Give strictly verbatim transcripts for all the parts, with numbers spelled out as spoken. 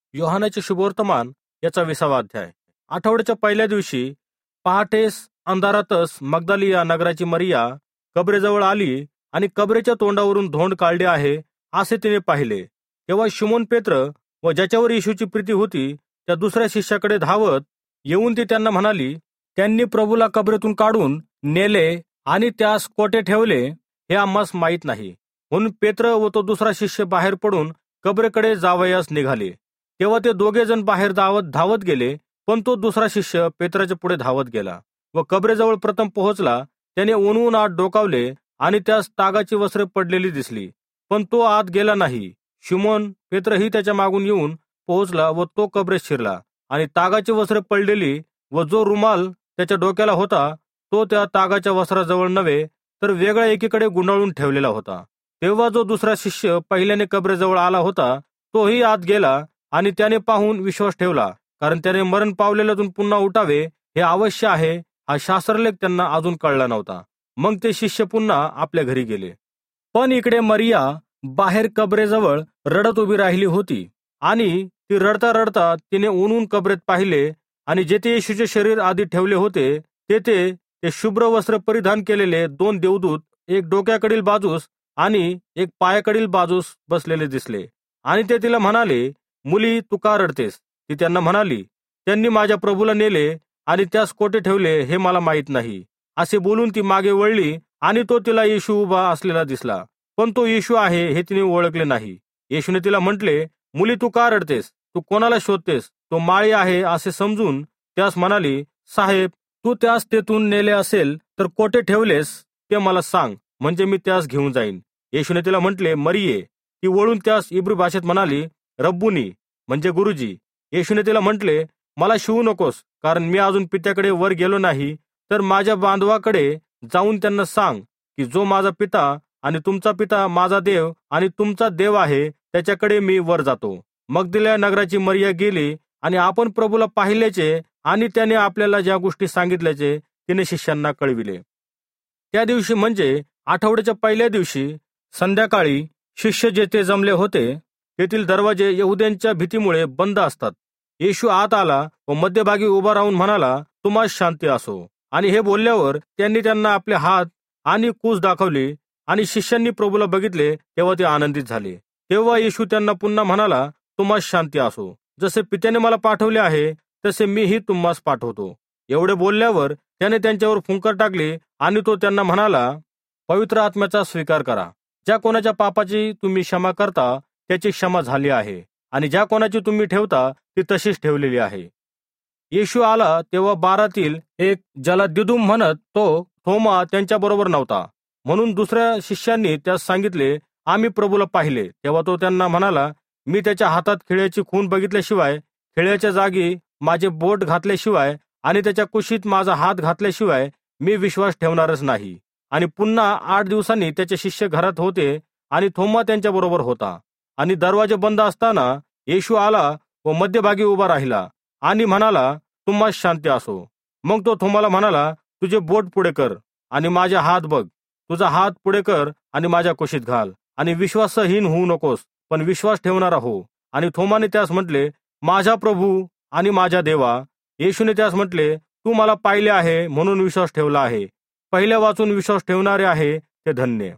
योहानाचे शुभवर्तमान याचा विसावा अध्याय. आठवड्याच्या पहिल्या दिवशी पहाटेस अंधारातच मगदालिया नगराची मरिया कबरेजवळ आली आणि कबरेच्या तोंडावरून धोंड काढले आहे असे तिने पाहिले. तेव्हा शिमोन पेत्र व ज्याच्यावर येशूची प्रीती होती त्या दुसऱ्या शिष्याकडे धावत येऊन ती त्यांना म्हणाली, त्यांनी प्रभूला कबरेतून काढून नेले आणि त्यास कोठे ठेवले हे आम्हास माहीत नाही. म्हणून पेत्र व तो दुसरा शिष्य बाहेर पडून कबरेकडे जावयास निघाले. तेव्हा ते दोघे जण बाहेर धावत धावत गेले, पण तो दुसरा शिष्य पेत्राच्या पुढे धावत गेला व कबरेजवळ प्रथम पोहोचला. त्याने ओनवून आत डोकावले आणि त्यास तागाची वस्त्रे पडलेली दिसली, पण तो आत गेला नाही. शिमोन पेत्रही त्याच्या मागून येऊन पोहोचला व तो कबरेत शिरला आणि तागाची वस्त्रे पडलेली व जो रुमाल त्याच्या डोक्याला होता तो त्या तागाच्या वस्त्राजवळ नव्हे तर वेगळ्या एकीकडे गुंडाळून ठेवलेला होता. तेव्हा जो दुसरा शिष्य पहिल्याने कबरेजवळ आला होता तोही आत गेला आणि त्याने पाहून विश्वास ठेवला, कारण त्याने मरण पावलेल्यातून पुन्हा उठावे हे अवश्य आहे हा शास्त्रलेख त्यांना अजून कळला नव्हता. मग ते शिष्य पुन्हा आपल्या घरी गेले. पण इकडे मरिया बाहेर कबरेजवळ रडत उभी राहिली होती आणि ती रडता रडता तिने ऊनून कबरेत पाहिले आणि जेथे येशूचे शरीर आधी ठेवले होते तेथे ते शुभ्र वस्त्र परिधान केलेले दोन देवदूत एक डोक्याकडील बाजूस आणि एक पायाकडील बाजूस बसलेले दिसले. आणि ते तिला म्हणाले, मुली, तू का रडतेस? ती त्यांना म्हणाली, त्यांनी माझ्या प्रभूला नेले आणि त्यास कोठे ठेवले हे मला माहीत नाही. असे बोलून ती मागे वळली आणि तो तिला येशू उभा असलेला दिसला, पण तो येशू आहे हे तिने ओळखले नाही. येशूने तिला म्हटले, मुली, तू का रडतेस? तू कोणाला शोधतेस? तो माळी आहे असे समजून त्यास म्हणाली, साहेब, तू त्यास तेथून नेले असेल तर कोठे ठेवलेस ते मला सांग, म्हणजे मी त्यास घेऊन जाईन. येशूने तिला म्हटले, मरिये. ती वळून त्यास इब्री भाषेत म्हणाली, रब्बुनी, म्हणजे गुरुजी. येशूने तिला म्हटले, मला शिवू नकोस, कारण मी अजून पित्याकडे वर गेलो नाही. तर माझ्या बांधवाकडे जाऊन त्यांना सांग की जो माझा पिता आणि तुमचा पिता, माझा देव आणि तुमचा देव आहे, त्याच्याकडे मी वर जातो. मगदलिया नगराची मरिया गेली आणि आपण प्रभूला पाहिल्याचे आणि त्याने आपल्याला ज्या गोष्टी सांगितल्याचे तिने शिष्यांना कळविले. त्या दिवशी म्हणजे आठवड्याच्या पहिल्या दिवशी संध्याकाळी शिष्य जेथे जमले होते तेथील दरवाजे यहुद्यांच्या भीतीमुळे बंद असतात. येशू आत आला व मध्यभागी उभा राहून म्हणाला, तुम्हास शांती असो. आणि हे बोलल्यावर त्यांनी त्यांना आपले हात आणि कूस दाखवली आणि शिष्यांनी प्रभूला बघितले तेव्हा ते आनंदित झाले. तेव्हा येशू त्यांना पुन्हा म्हणाला, तुम्हास शांती असो. जसे पित्याने मला पाठवले आहे तसे मीही तुम्हास पाठवतो. एवढे बोलल्यावर त्याने त्यांच्यावर फुंकर टाकली आणि तो त्यांना म्हणाला, पवित्र आत्म्याचा स्वीकार करा. ज्या कोणाच्या पापाची तुम्ही क्षमा करता त्याची क्षमा झाली आहे आणि ज्या कोणाची तुम्ही ठेवता ती तशीच ठेवलेली आहे. येशू आला तेव्हा बारातील एक, ज्याला दिदुम म्हणत, तो थोमा त्यांच्या बरोबर नव्हता. म्हणून दुसऱ्या शिष्यांनी त्यास सांगितले, आम्ही प्रभूला पाहिले. तेव्हा तो त्यांना म्हणाला, मी त्याच्या हातात खिळ्याची खून बघितल्याशिवाय, खिळ्याच्या जागी माझे बोट घातल्याशिवाय आणि त्याच्या कुशीत माझा हात घातल्याशिवाय मी विश्वास ठेवणारच नाही. आणि पुन्हा आठ दिवसांनी त्याचे शिष्य घरात होते आणि थोमा त्यांच्या बरोबर होता. आणि दरवाजे बंद असताना येशू आला व मध्यभागी उभा राहिला आणि म्हणाला, तुम्हास शांती असो. मग तो थोमाला म्हणाला, तुझे बोट पुढे कर आणि माझा हात बघ. तुझा हात पुढे कर आणि माझ्या कुशीत घाल. आणि विश्वासहीन होऊ नकोस, पण विश्वास ठेवणारा हो. आणि थोमाने त्यास म्हटले, माझा प्रभू आणि माझा देवा. येशूने त्यास म्हटले, तू मला पाहिले आहे म्हणून विश्वास ठेवला आहे. पहिल्या वाचून विश्वास ठेवणारे आहे ते धन्य.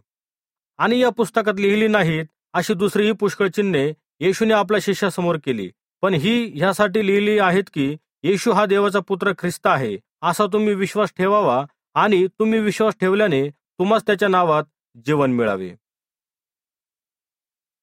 आणि या पुस्तकात लिहिली नाहीत अशी दुसरीही पुष्कळ चिन्हे येशूने आपल्या शिष्यासमोर केली, पण ही ह्यासाठी लिहिली आहेत की येशू हा देवाचा पुत्र ख्रिस्त आहे असा तुम्ही विश्वास ठेवावा आणि तुम्ही विश्वास ठेवल्याने तुम्हास त्याच्या नावात जीवन मिळावे.